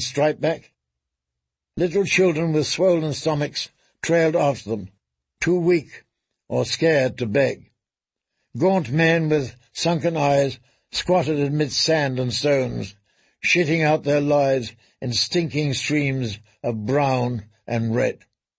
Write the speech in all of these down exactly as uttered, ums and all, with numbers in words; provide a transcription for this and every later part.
Stripback. Little children with swollen stomachs trailed after them, too weak or scared to beg. Gaunt men with sunken eyes squatted amidst sand and stones, shitting out their lives in stinking streams of brown and red.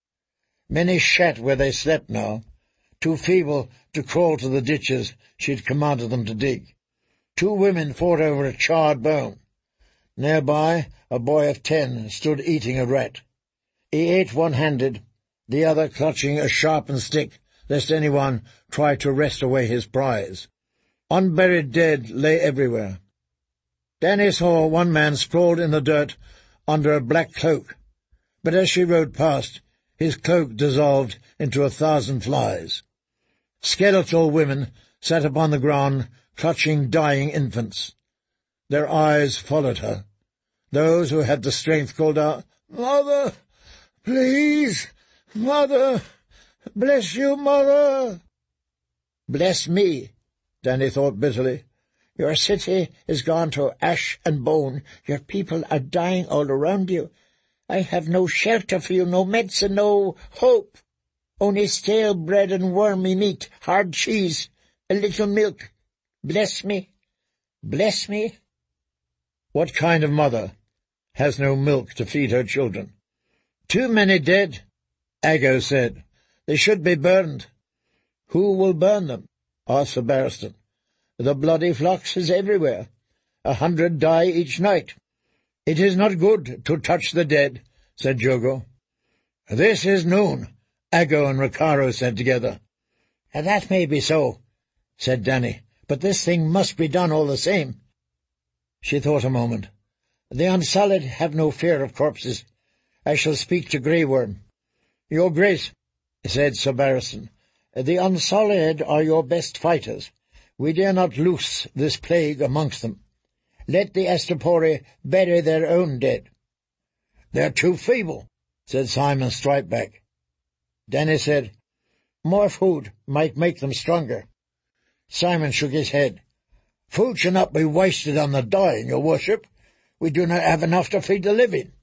Many shat where they slept now, too feeble to crawl to the ditches she had commanded them to dig. Two women fought over a charred bone. Nearby, a boy of ten stood eating a rat. He ate one-handed, the other clutching a sharpened stick, lest anyone try to wrest away his prize. Unburied dead lay everywhere. Danny saw one man sprawled in the dirt under a black cloak, but as she rode past, his cloak dissolved into a thousand flies. Skeletal women sat upon the ground, clutching dying infants. Their eyes followed her. Those who had the strength called out, "Mother, please, Mother, bless you, Mother." "Bless me," Danny thought bitterly. "Your city is gone to ash and bone. Your people are dying all around you. I have no shelter for you, no medicine, no hope. Only stale bread and wormy meat, hard cheese, a little milk. Bless me, bless me." What kind of mother has no milk to feed her children? "Too many dead," Aggo said. "They should be burned." "Who will burn them?" asked Sir Barristan. "The bloody flocks is everywhere. A hundred die each night." "It is not good to touch the dead," said Jogo. "This is noon," Aggo and Ricaro said together. "That may be so," said Danny, "but this thing must be done all the same." She thought a moment. "The Unsullied have no fear of corpses. I shall speak to Grey Worm." "Your Grace," said Sir Barristan, "the Unsullied are your best fighters. We dare not loose this plague amongst them. Let the Astapori bury their own dead." "They're too feeble," said Simon Stripback. Danny said, "More food might make them stronger." Simon shook his head. "Food should not be wasted on the dying, your worship. We do not have enough to feed the living."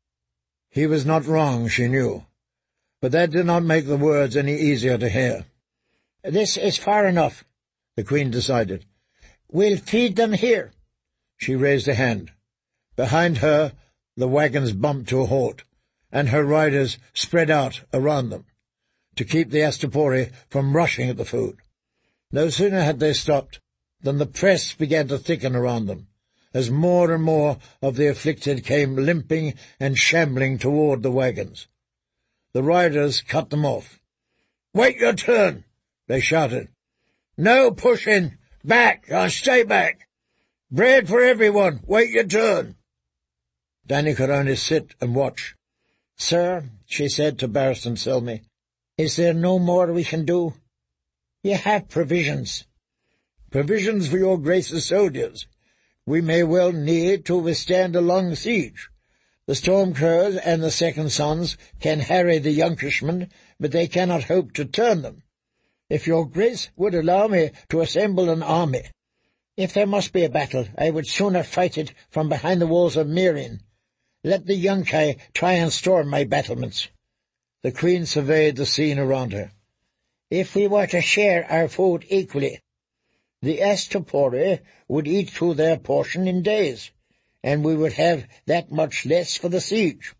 He was not wrong, she knew, but that did not make the words any easier to hear. "This is far enough," the Queen decided. "We'll feed them here." She raised a hand. Behind her the wagons bumped to a halt, and her riders spread out around them, to keep the Astapori from rushing at the food. No sooner had they stopped than the press began to thicken around them, as more and more of the afflicted came limping and shambling toward the wagons. The riders cut them off. "Wait your turn," they shouted. "No pushing! Back! I'll stay back! Bread for everyone! Wait your turn!" Danny could only sit and watch. "Sir," she said to Barristan Selmy, "is there no more we can do? You have provisions." "Provisions for your Grace's soldiers. We may well need to withstand a long siege. The Stormcrows and the Second Sons can harry the Yonkishmen, but they cannot hope to turn them. If your Grace would allow me to assemble an army—" "If there must be a battle, I would sooner fight it from behind the walls of Meereen. Let the Yunkai try and storm my battlements." The Queen surveyed the scene around her. "If we were to share our food equally, the Astapori would eat through their portion in days, and we would have that much less for the siege."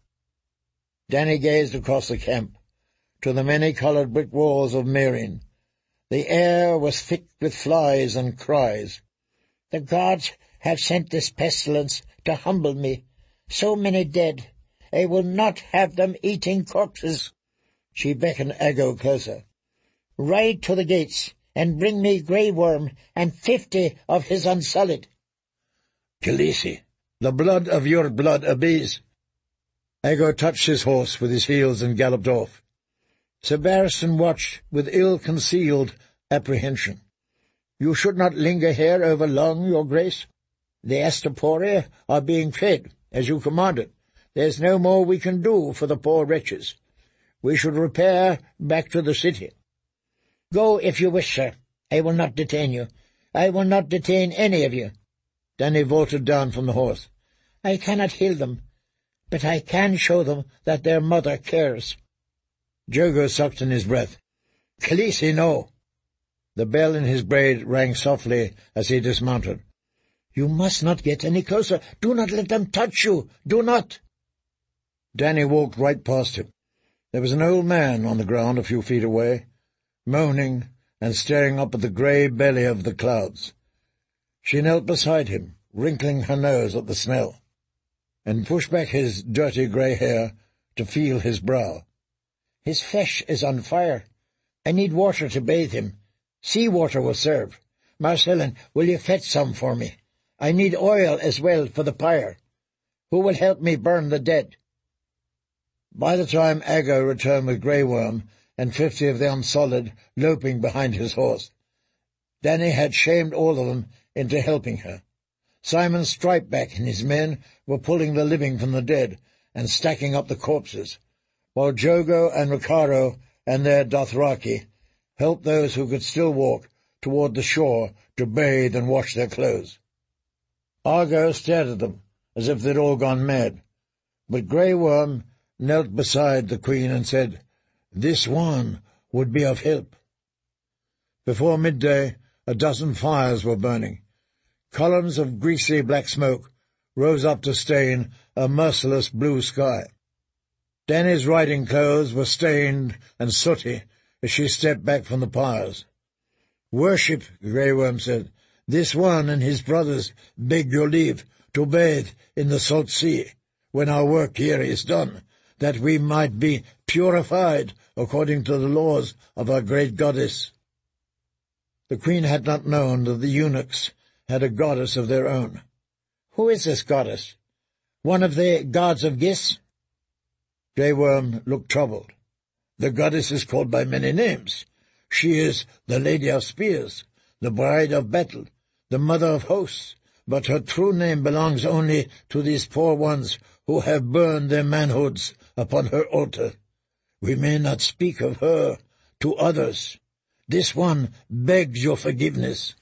Danny gazed across the camp, to the many-coloured brick walls of Meereen. The air was thick with flies and cries. "The gods have sent this pestilence to humble me. So many dead. I will not have them eating corpses." She beckoned Aggo closer. "Ride to the gates and bring me Grey Worm and fifty of his Unsullied." "Khaleesi, the blood of your blood obeys." Aggo touched his horse with his heels and galloped off. Sir Barristan watched with ill-concealed apprehension. "You should not linger here over long, your Grace. The Astapori are being fed, as you commanded. There's no more we can do for the poor wretches. We should repair back to the city." "Go if you wish, sir. I will not detain you. I will not detain any of you." Danny vaulted down from the horse. "I cannot heal them. but I can show them that their mother cares. Jogo sucked in his breath. Khaleesi, no. The bell in his braid rang softly as he dismounted. You must not get any closer. Do not let them touch you. Do not. Dany walked right past him. There was an old man on the ground a few feet away, moaning and staring up at the grey belly of the clouds. She knelt beside him, wrinkling her nose at the smell, and pushed back his dirty grey hair to feel his brow. His flesh is on fire. I need water to bathe him. Sea water will serve. Marcellin, will you fetch some for me? I need oil as well for the pyre. Who will help me burn the dead? By the time Aggo returned with Grey Worm and fifty of the Unsullied loping behind his horse, Dany had shamed all of them into helping her. Simon Stripeback and his men were pulling the living from the dead and stacking up the corpses, while Jogo and Ricardo and their Dothraki helped those who could still walk toward the shore to bathe and wash their clothes. Argo stared at them as if they'd all gone mad, but Grey Worm knelt beside the Queen and said, "This one would be of help." Before midday, a dozen fires were burning. Columns of greasy black smoke rose up to stain a merciless blue sky. Dany's riding clothes were stained and sooty as she stepped back from the pyres. "Worship," Grey Worm said. "This one and his brothers beg your leave to bathe in the salt sea when our work here is done, that we might be purified according to the laws of our great goddess." The Queen had not known that the eunuchs had a goddess of their own. "Who is this goddess? One of the gods of Gis?" Grey Worm looked troubled. "The goddess is called by many names. She is the Lady of Spears, the Bride of Battle, the Mother of Hosts, but her true name belongs only to these poor ones who have burned their manhoods upon her altar. We may not speak of her to others. This one begs your forgiveness."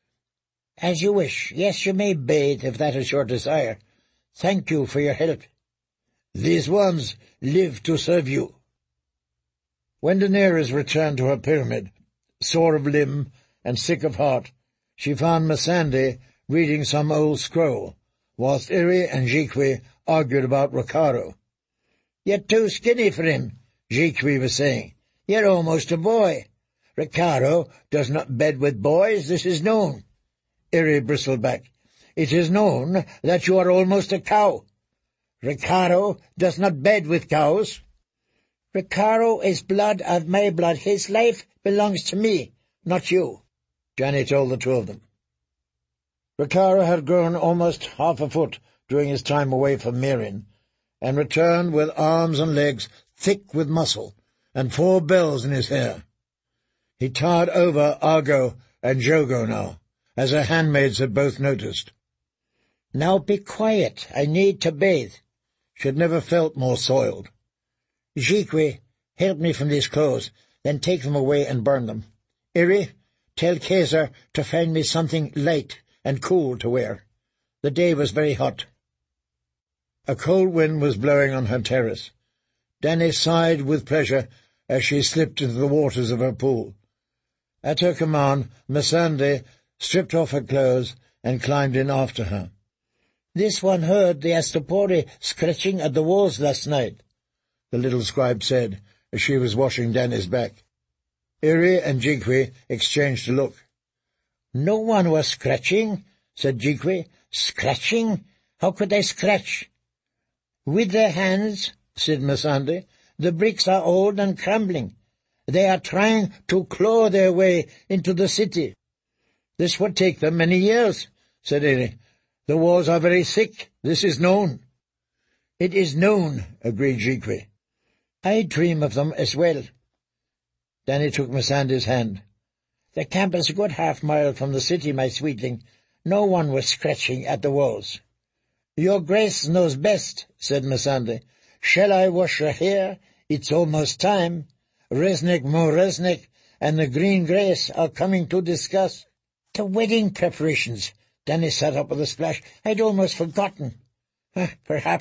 "As you wish. Yes, you may bathe, if that is your desire. Thank you for your help." "These ones live to serve you." When Daenerys returned to her pyramid, sore of limb and sick of heart, she found Missandei reading some old scroll, whilst Irri and Jhiqui argued about Ricardo. "You're too skinny for him," Jhiqui was saying. "You're almost a boy. Ricardo does not bed with boys, this is known." Irri bristled back. "It is known that you are almost a cow." "Ricardo does not bed with cows." "Ricardo is blood of my blood. His life belongs to me, not you," Dany told the two of them. Ricardo had grown almost half a foot during his time away from Meereen, and returned with arms and legs thick with muscle, and four bells in his hair. He towered over Argo and Jogo now, as her handmaids had both noticed. "Now be quiet. I need to bathe." She had never felt more soiled. "Jhiqui, help me from these clothes, then take them away and burn them. Irri, tell Caesar to find me something light and cool to wear." The day was very hot. A cold wind was blowing on her terrace. Dany sighed with pleasure as she slipped into the waters of her pool. At her command, Missandei stripped off her clothes and climbed in after her. "This one heard the Astapori scratching at the walls last night," the little scribe said as she was washing Dany's back. Irri and Jhiqui exchanged a look. "No one was scratching," said Jhiqui. "Scratching? How could they scratch?" "With their hands," said Missandei. "The bricks are old and crumbling. They are trying to claw their way into the city." "This would take them many years," said Irri. "The walls are very thick. This is known." "It is known," agreed Jhiqui. "I dream of them as well." Dany took Missandei's hand. "The camp is a good half-mile from the city, my sweetling. No one was scratching at the walls." "Your Grace knows best," said Missandei. "Shall I wash your hair? It's almost time. Resnick Moresnick and the Green Grace are coming to discuss." "The wedding preparations." Dany sat up with a splash. "I'd almost forgotten. Perhaps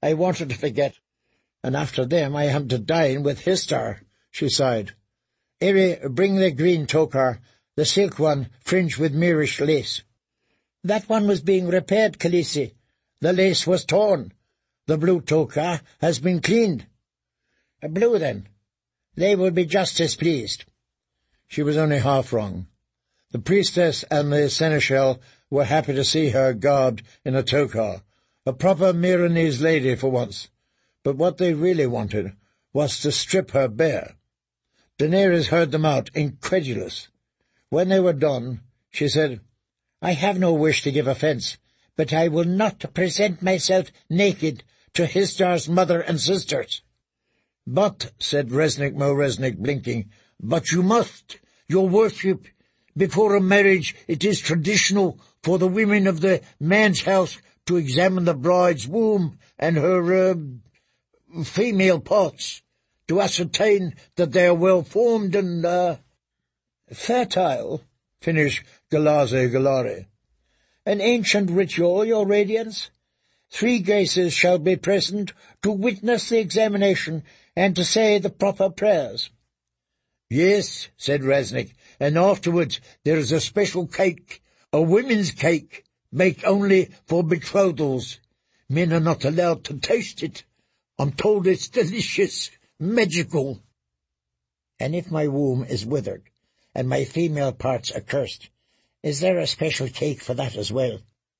I wanted to forget, and after them I am to dine with Histar, she sighed. Eri, bring the green tokar, the silk one fringed with Mirish lace. That one was being repaired, Khaleesi. The lace was torn. The blue tokar has been cleaned. A blue, then. They will be just as pleased. She was only half wrong. The priestess and the seneschal were happy to see her garbed in a tokar, a proper Meereenese lady for once. But what they really wanted was to strip her bare. Daenerys heard them out, incredulous. When they were done, she said, I have no wish to give offence, but I will not present myself naked to Histar's mother and sisters. But, said Resnick Mo Resnick, blinking, but you must, your worship. Before a marriage it is traditional for the women of the man's house to examine the bride's womb and her uh, female parts, to ascertain that they are well-formed and uh, fertile, finished Galaze Galare. An ancient ritual, your radiance. Three graces shall be present to witness the examination and to say the proper prayers. Yes, said Resnick, and afterwards there is a special cake, a women's cake, baked only for betrothals. Men are not allowed to taste it. I'm told it's delicious, magical. And if my womb is withered, and my female parts accursed, is there a special cake for that as well?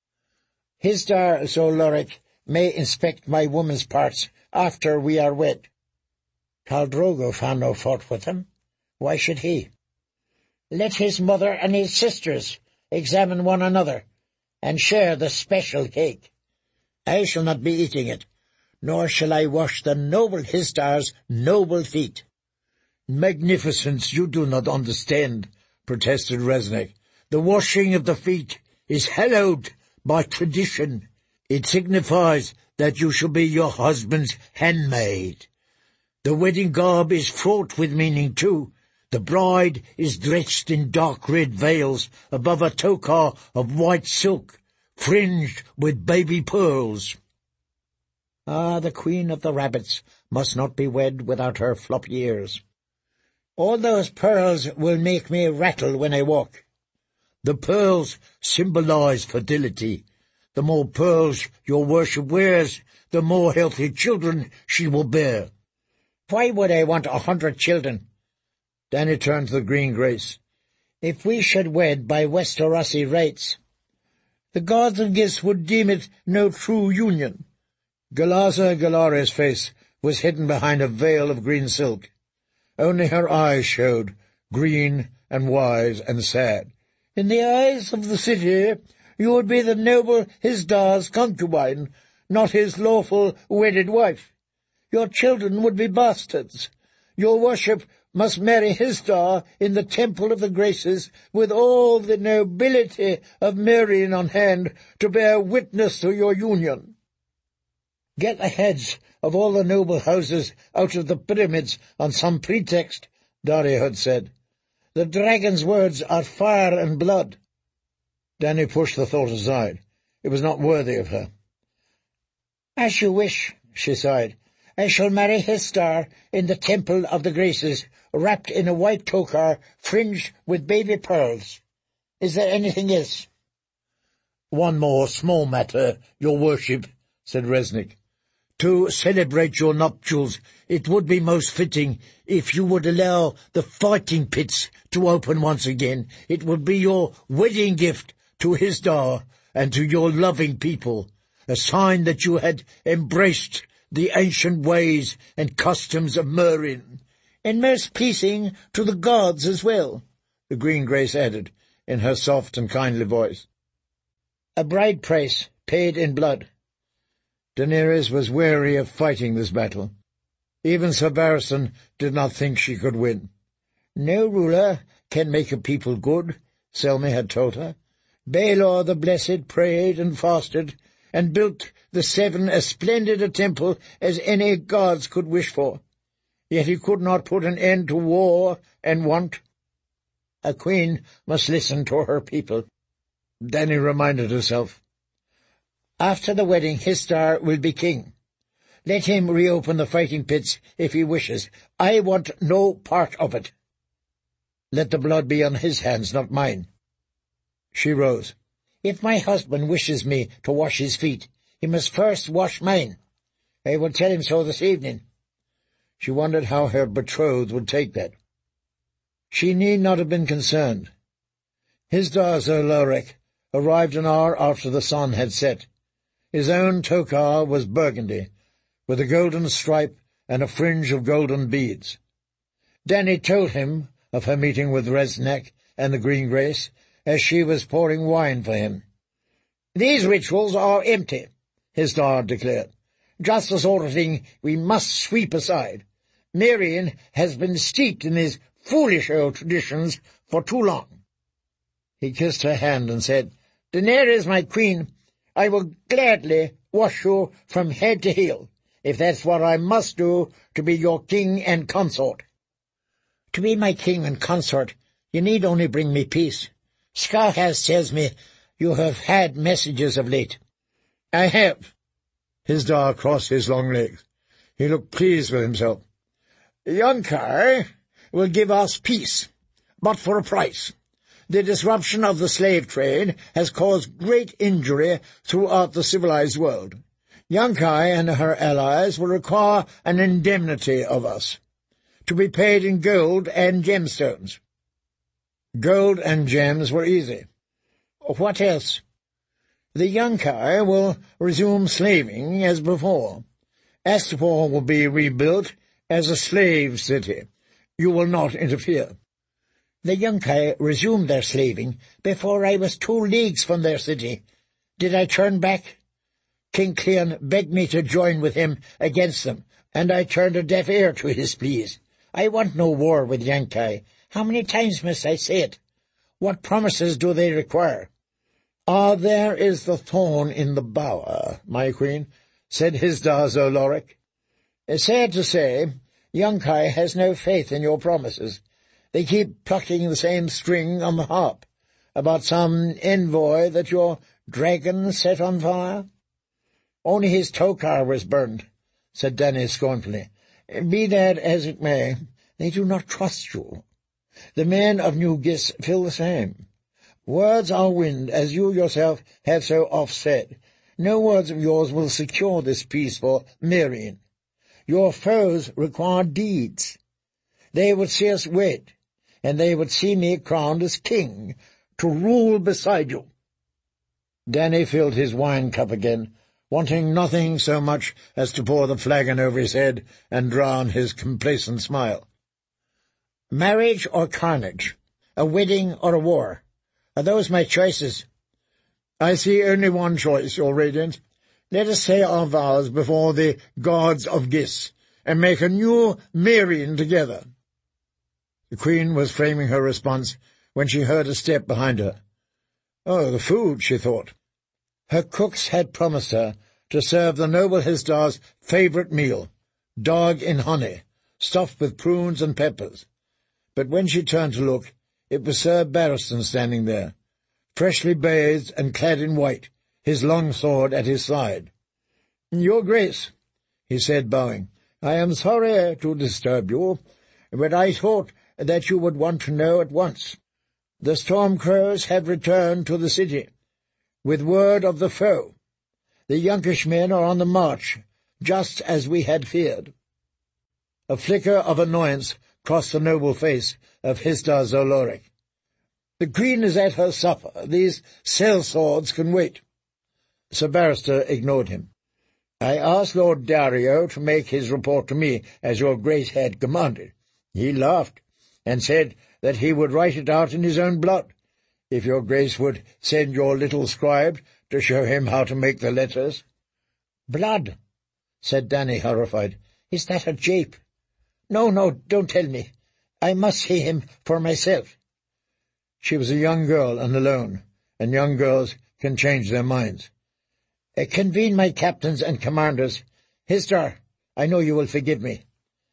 Histar Zoloric may inspect my woman's parts after we are wed. Khal Drogo found no fault with him. Why should he? Let his mother and his sisters examine one another, and share the special cake. I shall not be eating it, nor shall I wash the noble Histar's noble feet. Magnificence, you do not understand, protested Resnick. The washing of the feet is hallowed by tradition. It signifies that you shall be your husband's handmaid. The wedding garb is fraught with meaning too. The bride is dressed in dark red veils above a tokar of white silk, fringed with baby pearls. Ah, the queen of the rabbits must not be wed without her floppy ears. All those pearls will make me rattle when I walk. The pearls symbolize fertility. The more pearls your worship wears, the more healthy children she will bear. Why would I want a hundred children? Dany turned to the Green Grace. If we should wed by Westerosi rites, the gods of Gis would deem it no true union. Galaza Galare's face was hidden behind a veil of green silk. Only her eyes showed, green and wise and sad. In the eyes of the city, you would be the noble Hisdar's concubine, not his lawful wedded wife. Your children would be bastards. Your worship must marry Hisdar in the Temple of the Graces, with all the nobility of Meereen on hand to bear witness to your union. Get the heads of all the noble houses out of the pyramids on some pretext, Daario had said. The dragon's words are fire and blood. Dany pushed the thought aside. It was not worthy of her. As you wish, she sighed. I shall marry Histar in the Temple of the Graces, wrapped in a white tokar fringed with baby pearls. Is there anything else? One more small matter, your worship, said Resnick. To celebrate your nuptials, it would be most fitting if you would allow the fighting pits to open once again. It would be your wedding gift to Hisdar and to your loving people, a sign that you had embraced the ancient ways and customs of Meereen, and most pleasing to the gods as well, the Green Grace added, in her soft and kindly voice. A bride price paid in blood. Daenerys was weary of fighting this battle. Even Sir Barristan did not think she could win. No ruler can make a people good, Selmy had told her. Baelor the Blessed prayed and fasted, and built the Seven as splendid a temple as any gods could wish for. Yet he could not put an end to war and want. A queen must listen to her people. Dany reminded herself. After the wedding, Histar will be king. Let him reopen the fighting pits if he wishes. I want no part of it. Let the blood be on his hands, not mine. She rose. If my husband wishes me to wash his feet, he must first wash mine. I will tell him so this evening. She wondered how her betrothed would take that. She need not have been concerned. Hisdar zo Lorek arrived an hour after the sun had set. His own tokar was burgundy, with a golden stripe and a fringe of golden beads. Dany told him of her meeting with Reznak and the Green Grace as she was pouring wine for him. "These rituals are empty," Hisdar declared. "Just the sort of thing we must sweep aside. Mirian has been steeped in these foolish old traditions for too long." He kissed her hand and said, "Daenerys, my queen, I will gladly wash you from head to heel, if that's what I must do to be your king and consort." "To be my king and consort, you need only bring me peace. Skarhas tells me you have had messages of late." "I have." Hisdar crossed his long legs. He looked pleased with himself. "Yunkai will give us peace, but for a price. The disruption of the slave trade has caused great injury throughout the civilized world. Yunkai and her allies will require an indemnity of us, to be paid in gold and gemstones." Gold and gems were easy. "What else?" "The Yunkai will resume slaving as before. Astapor will be rebuilt as a slave city. You will not interfere." "The Yunkai resumed their slaving before I was two leagues from their city. Did I turn back? King Cleon begged me to join with him against them, and I turned a deaf ear to his pleas. I want no war with Yunkai. How many times must I say it? What promises do they require?" "Ah, there is the thorn in the bower, my queen," said Hisdar zo Lorek. "Sad to say, Yunkai has no faith in your promises. They keep plucking the same string on the harp, about some envoy that your dragon set on fire." "Only his tokar was burned," said Dany scornfully. "Be that as it may, they do not trust you. The men of New Gis feel the same. Words are wind, as you yourself have so oft said. No words of yours will secure this peace for Mirian. Your foes require deeds. They would see us wed, and they would see me crowned as king, to rule beside you." Dany filled his wine-cup again, wanting nothing so much as to pour the flagon over his head and drown his complacent smile. "Marriage or carnage? A wedding or a war? Are those my choices?" "I see only one choice, your radiance. Let us say our vows before the gods of Gis, and make a new Mirian together." The queen was framing her response when she heard a step behind her. Oh, the food, she thought. Her cooks had promised her to serve the noble Hisdar's favourite meal, dog in honey, stuffed with prunes and peppers. But when she turned to look, it was Sir Barristan standing there, freshly bathed and clad in white, his long sword at his side. "Your Grace," he said, bowing, "I am sorry to disturb you, but I thought that you would want to know at once. The Stormcrows have returned to the city, with word of the foe. The Yunkish men are on the march, just as we had feared." A flicker of annoyance crossed the noble face of Hisdar zo Lorek. "The queen is at her supper. These sellswords can wait." Sir Barrister ignored him. "I asked Lord Dario to make his report to me, as your Grace had commanded. He laughed, and said that he would write it out in his own blood, if your Grace would send your little scribe to show him how to make the letters." "Blood," said Dany, horrified. "Is that a jape? No, no, don't tell me. I must see him for myself." She was a young girl and alone, and young girls can change their minds. Uh, "convene my captains and commanders. Hisdar, I know you will forgive me."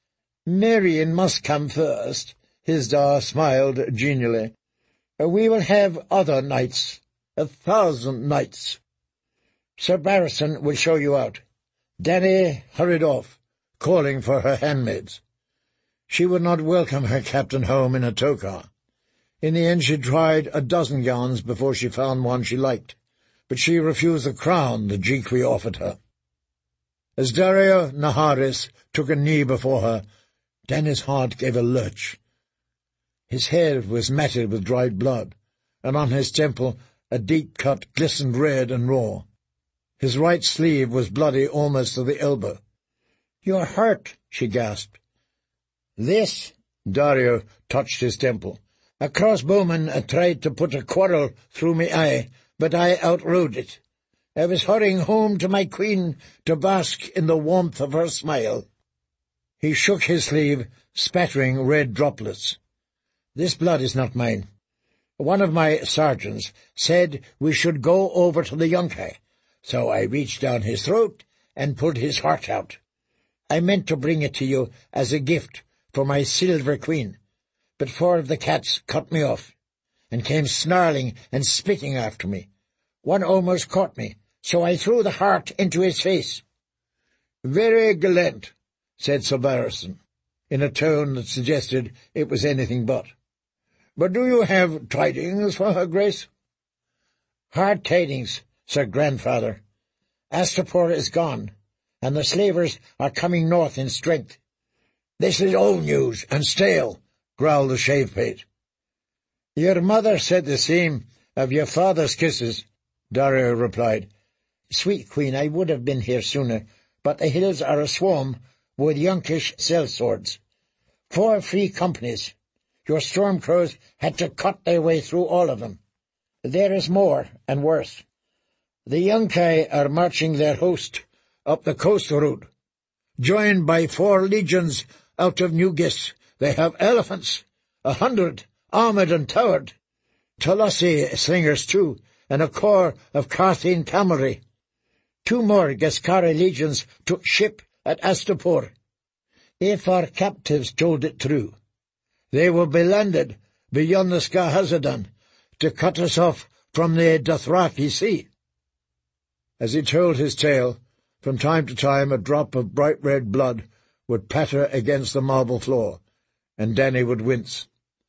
"Mirian must come first." Hisdar smiled genially. Uh, "we will have other knights, a thousand knights. Sir Barristan will show you out. Dany hurried off, calling for her handmaids. She would not welcome her captain home in a tow-car. In the end she tried a dozen gowns before she found one she liked, but she refused the crown the Jiqui offered her. As Daario Naharis took a knee before her, Dany's heart gave a lurch. His hair was matted with dried blood, and on his temple a deep cut glistened red and raw. His right sleeve was bloody almost to the elbow. "You are hurt," she gasped. "This," Daario touched his temple. "A crossbowman tried to put a quarrel through me eye, but I outrode it. I was hurrying home to my queen to bask in the warmth of her smile." He shook his sleeve, spattering red droplets. "This blood is not mine. One of my sergeants said we should go over to the Yunkai, so I reached down his throat and pulled his heart out. I meant to bring it to you as a gift for my silver queen, but four of the cats cut me off, and came snarling and spitting after me. One almost caught me, so I threw the heart into his face." "Very gallant," said Sir Barristan, in a tone that suggested it was anything but. "But do you have tidings for her grace?" "Hard tidings, Sir Grandfather. Astapor is gone, and the slavers are coming north in strength." "This is old news and stale," growled the Shave-Pate. "Your mother said the same of your father's kisses," Daario replied. "Sweet queen, I would have been here sooner, but the hills are aswarm with Yunkish sellswords. Four free companies. Your storm-crows had to cut their way through all of them. There is more, and worse. The Yunkai are marching their host up the coast route, joined by four legions out of Nugis. They have elephants, a hundred, armoured and towered. Tulasi slingers, too, and a corps of Carthene cavalry. Two more Gascari legions took ship at Astapor. If our captives told it true, they will be landed beyond the Skahazadan to cut us off from the Dothraki Sea." As he told his tale, from time to time a drop of bright red blood would patter against the marble floor, and Dany would wince.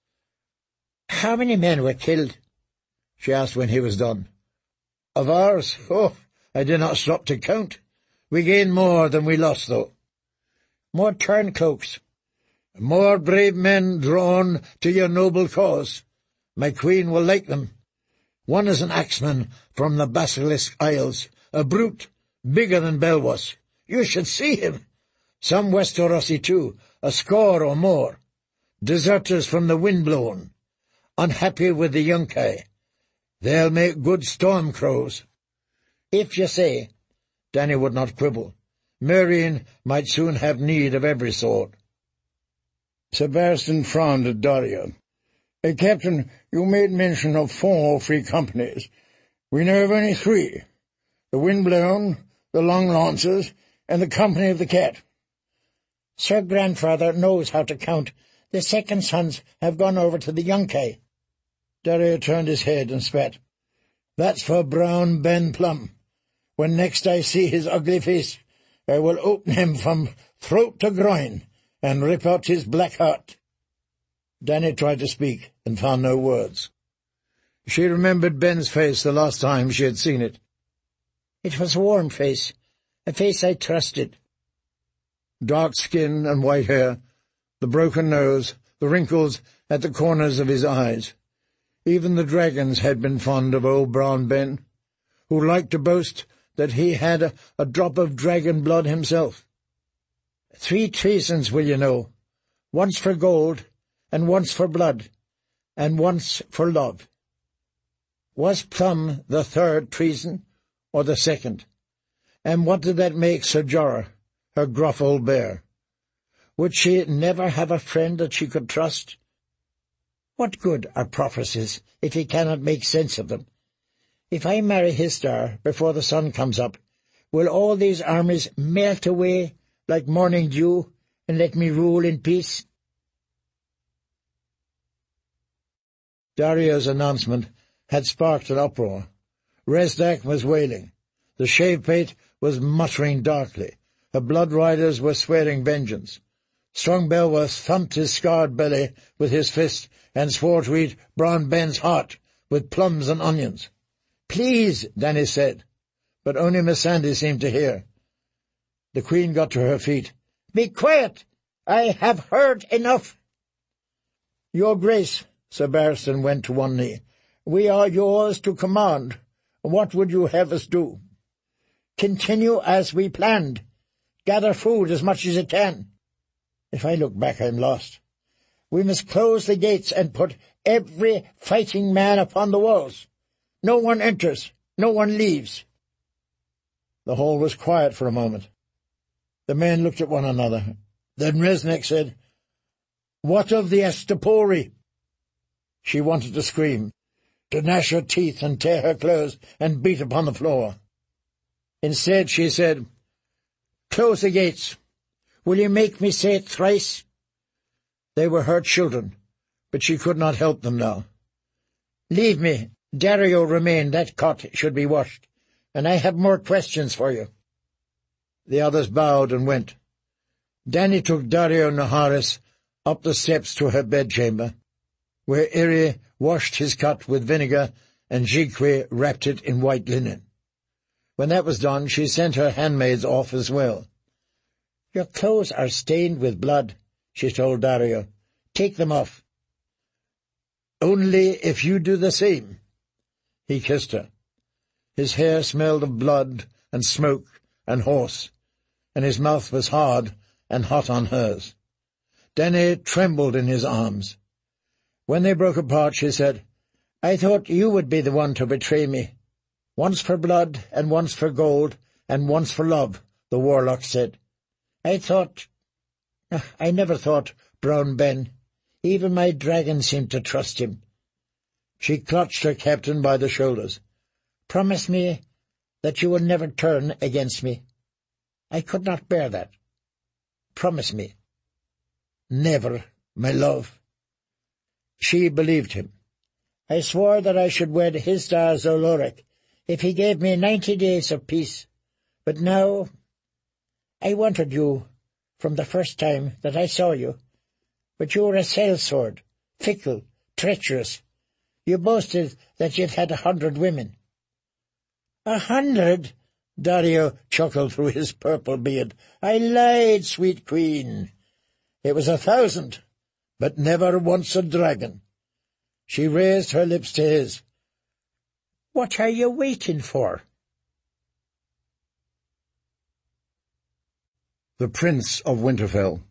"How many men were killed?" she asked when he was done. "Of ours? Oh, I did not stop to count. We gained more than we lost, though." "More turncloaks?" "More brave men drawn to your noble cause. My queen will like them. One is an axeman from the Basilisk Isles, a brute, bigger than Belwas. You should see him. Some Westerosi, too, a score or more. Deserters from the Windblown, unhappy with the Yunkai. They'll make good storm-crows." "If you say," Dany would not quibble. Meereen might soon have need of every sword. Sir Barristan frowned at Daario. "Hey, Captain, you made mention of four free companies. We know of only three. The Windblown, the Long Lancers, and the Company of the Cat." "Sir Grandfather knows how to count. The second sons have gone over to the Yunkai." Daario turned his head and spat. "That's for Brown Ben Plum. When next I see his ugly face, I will open him from throat to groin and rip out his black heart." Dany tried to speak and found no words. She remembered Ben's face the last time she had seen it. "It was a warm face, a face I trusted." Dark skin and white hair, the broken nose, the wrinkles at the corners of his eyes. Even the dragons had been fond of old Brown Ben, who liked to boast that he had a, a drop of dragon blood himself. "Three treasons, will you know, once for gold, and once for blood, and once for love." Was Plum the third treason, or the second? And what did that make Sir Jorah, her gruff old bear? Would she never have a friend that she could trust? What good are prophecies if he cannot make sense of them? If I marry Histar before the sun comes up, will all these armies melt away like morning dew and let me rule in peace? Daario's announcement had sparked an uproar. Rezdak was wailing. The Shave-Pate was muttering darkly, Her blood riders were swearing vengeance. Strong Beowulf thumped his scarred belly with his fist and swore to eat Brown Ben's heart with plums and onions. "Please," Danny said, but only Missandei seemed to hear. The queen got to her feet. "Be quiet! I have heard enough." "Your Grace," Sir Barristan went to one knee, "we are yours to command. What would you have us do?" "Continue as we planned. Gather food as much as you can." "If I look back, I am lost." "We must close the gates and put every fighting man upon the walls. No one enters, no one leaves." The hall was quiet for a moment. The men looked at one another. Then Resnick said, "What of the Astapori?" She wanted to scream, to gnash her teeth and tear her clothes and beat upon the floor. Instead she said, "Close the gates. Will you make me say it thrice?" They were her children, but she could not help them now. "Leave me. Dario remain. That cot should be washed, and I have more questions for you." The others bowed and went. Danny took Dario Naharis up the steps to her bedchamber, where Iri washed his cut with vinegar and Jigwe wrapped it in white linen. When that was done, she sent her handmaids off as well. "Your clothes are stained with blood," she told Dario. "Take them off." "Only if you do the same." He kissed her. His hair smelled of blood and smoke and horse, and his mouth was hard and hot on hers. Danny trembled in his arms. When they broke apart, she said, "I thought you would be the one to betray me. Once for blood, and once for gold, and once for love," the warlock said. "I thought... I never thought Brown Ben. Even my dragon seemed to trust him." She clutched her captain by the shoulders. "Promise me that you will never turn against me. I could not bear that. Promise me." "Never, my love." She believed him. "I swore that I should wed Hisdar Zoloric if he gave me ninety days of peace. But now... I wanted you from the first time that I saw you. But you were a sellsword, fickle, treacherous. You boasted that you'd had a hundred women." "A hundred?" Dario chuckled through his purple beard. "I lied, sweet queen. It was a thousand, but never once a dragon." She raised her lips to his. "What are you waiting for?" The Prince of Winterfell.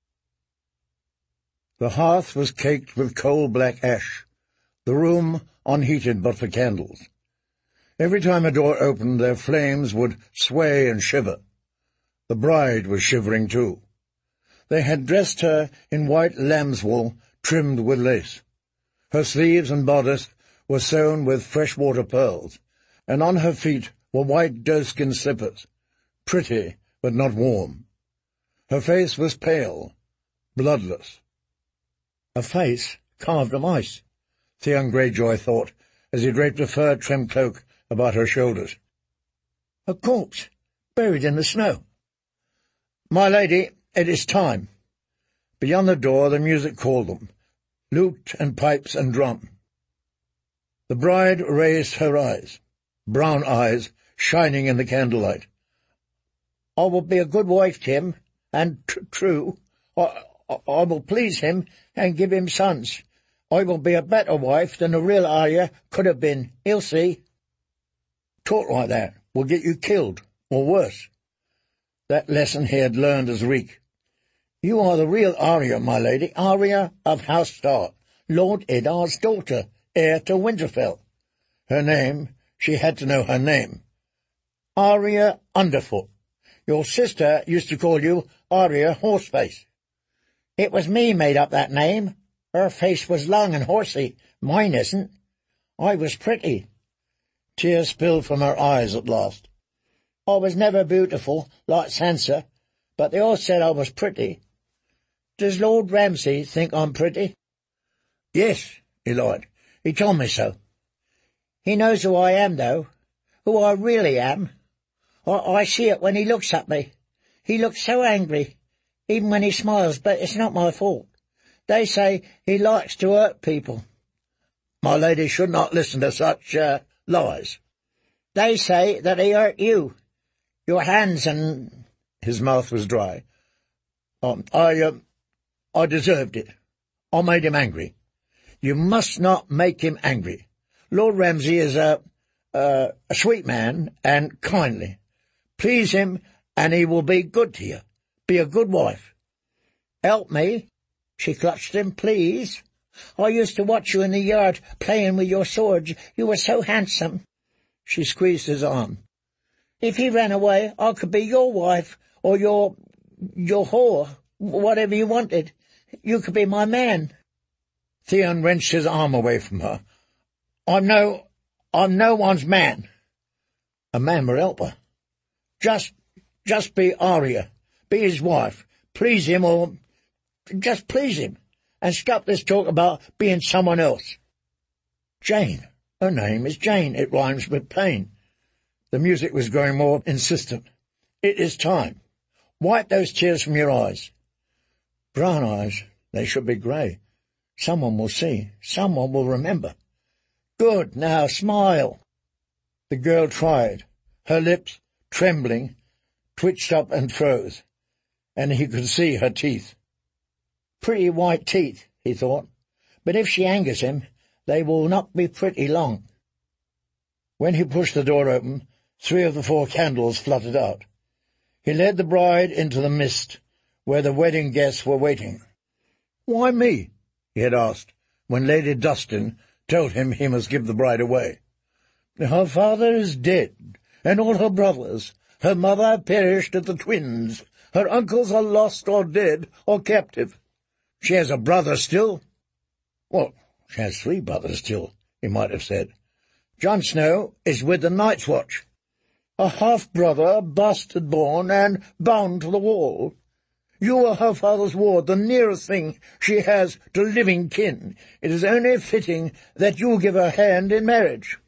The hearth was caked with coal-black ash, the room unheated but for candles. Every time a door opened, their flames would sway and shiver. The bride was shivering too. They had dressed her in white lamb's wool trimmed with lace. Her sleeves and bodice were sewn with fresh-water pearls, and on her feet were white doeskin slippers, pretty but not warm. Her face was pale, bloodless. A face carved of ice, Theon Greyjoy thought, as he draped a fur-trimmed cloak about her shoulders. A corpse, buried in the snow. "My lady, it is time." Beyond the door the music called them, lute and pipes and drum. The bride raised her eyes, brown eyes shining in the candlelight. "I will be a good wife to him, and tr true. I, I, I will please him and give him sons. I will be a better wife than the real Arya could have been. He'll see." "Talk like that will get you killed, or worse." That lesson he had learned as Reek. "You are the real Arya, my lady, Arya of House Stark, Lord Eddar's daughter, heir to Winterfell." Her name, she had to know her name. "Arya Underfoot. Your sister used to call you Arya Horseface." "It was me made up that name. Her face was long and horsey. Mine isn't. I was pretty." Tears spilled from her eyes at last. "I was never beautiful, like Sansa, but they all said I was pretty. Does Lord Ramsay think I'm pretty?" "Yes," he lied. "He told me so." "He knows who I am, though. Who I really am. I, I see it when he looks at me. He looks so angry, even when he smiles, but it's not my fault. They say he likes to hurt people. My lady should not listen to such, uh, lies. They say that he hurt you. Your hands and... His mouth was dry. Um, I, uh, I deserved it. I made him angry. You must not make him angry. Lord Ramsay is a, uh, a sweet man and kindly. Please him, and he will be good to you. Be a good wife. Help me. She clutched him. Please. I used to watch you in the yard playing with your swords. You were so handsome. She squeezed his arm. If he ran away, I could be your wife, or your, your whore, whatever you wanted. You could be my man. Theon wrenched his arm away from her. I'm no, I'm no one's man. A man will help her. Just, just be Arya. Be his wife. Please him, or just please him. And stop this talk about being someone else. Jane. Her name is Jane. It rhymes with pain. The music was growing more insistent. It is time. Wipe those tears from your eyes. Brown eyes. They should be grey. Someone will see. Someone will remember. Good. Now smile. The girl tried. Her lips, trembling, twitched up and froze, and he could see her teeth. Pretty white teeth, he thought, but if she angers him, they will not be pretty long. When he pushed the door open, three of the four candles fluttered out. He led the bride into the mist, where the wedding guests were waiting. Why me? He had asked, when Lady Dustin told him he must give the bride away. Her father is dead, and all her brothers. Her mother perished at the twins. Her uncles are lost or dead or captive. She has a brother still. Well, she has three brothers still, he might have said. Jon Snow is with the Night's Watch. A half-brother, bastard-born, and bound to the wall. You are her father's ward, the nearest thing she has to living kin. It is only fitting that you give her hand in marriage.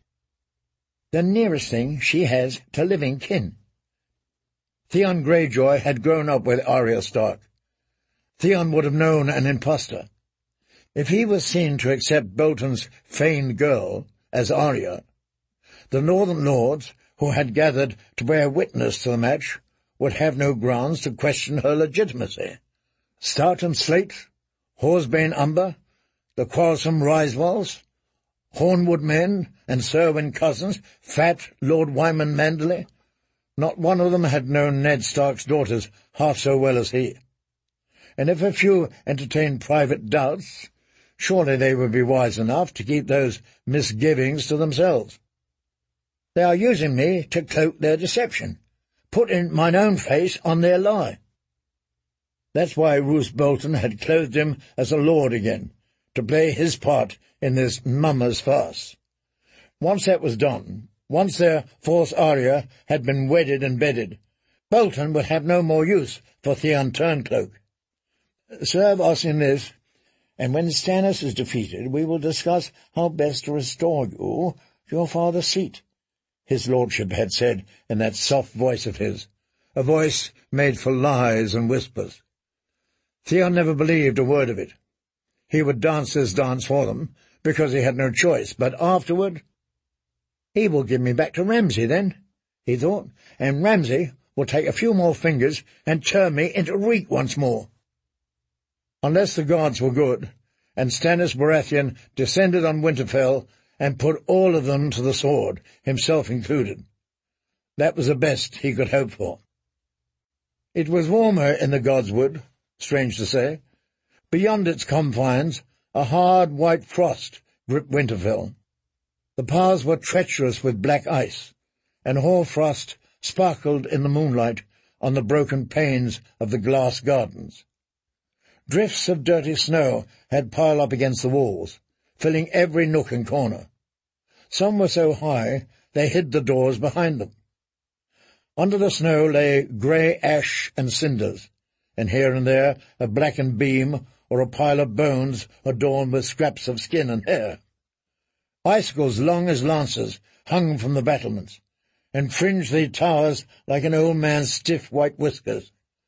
The nearest thing she has to living kin. Theon Greyjoy had grown up with Arya Stark. Theon would have known an impostor. If he was seen to accept Bolton's feigned girl as Arya, the Northern lords, who had gathered to bear witness to the match, would have no grounds to question her legitimacy. Starton Slate, Horsebane Umber, the quarrelsome Ryswolds, Hornwood men, and Serwyn cousins, fat Lord Wyman Manderley, not one of them had known Ned Stark's daughters half so well as he. And if a few entertained private doubts, surely they would be wise enough to keep those misgivings to themselves. They are using me to cloak their deception, putting mine own face on their lie. That's why Roose Bolton had clothed him as a lord again, to play his part in this mummer's farce. Once that was done, once their false Arya had been wedded and bedded, Bolton would have no more use for Theon Turncloak. Serve us in this, and when Stannis is defeated, we will discuss how best to restore you to your father's seat, his lordship had said in that soft voice of his, a voice made for lies and whispers. Theon never believed a word of it. He would dance his dance for them, because he had no choice, but afterward, he will give me back to Ramsay then, he thought, and Ramsay will take a few more fingers and turn me into Reek once more. Unless the gods were good, and Stannis Baratheon descended on Winterfell and put all of them to the sword, himself included. That was the best he could hope for. It was warmer in the Godswood, strange to say. Beyond its confines, a hard white frost gripped Winterfell. The paths were treacherous with black ice, and hoarfrost sparkled in the moonlight on the broken panes of the glass gardens. Drifts of dirty snow had piled up against the walls, filling every nook and corner. Some were so high they hid the doors behind them. Under the snow lay grey ash and cinders, and here and there a blackened beam or a pile of bones adorned with scraps of skin and hair. Icicles long as lances hung from the battlements, and fringed the towers like an old man's stiff white whiskers.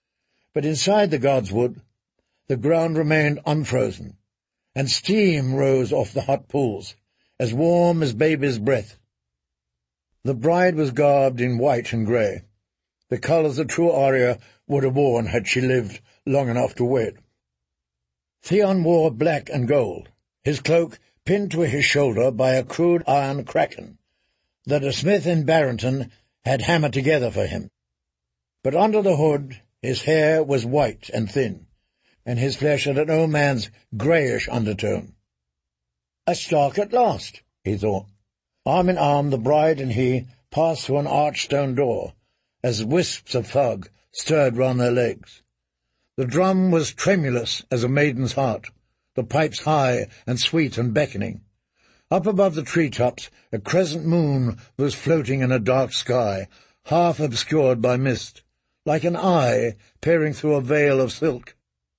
But inside the godswood, the ground remained unfrozen, and steam rose off the hot pools, as warm as baby's breath. The bride was garbed in white and grey, the colours a true Arya would have worn had she lived long enough to wed. Theon wore black and gold, his cloak pinned to his shoulder by a crude iron kraken that a smith in Barrington had hammered together for him. But under the hood his hair was white and thin, and his flesh had an old man's greyish undertone. "A Stark at last," he thought. Arm in arm the bride and he passed through an arched stone door, as wisps of fog stirred round their legs. The drum was tremulous as a maiden's heart, the pipes high and sweet and beckoning. Up above the tree-tops a crescent moon was floating in a dark sky, half obscured by mist, like an eye peering through a veil of silk.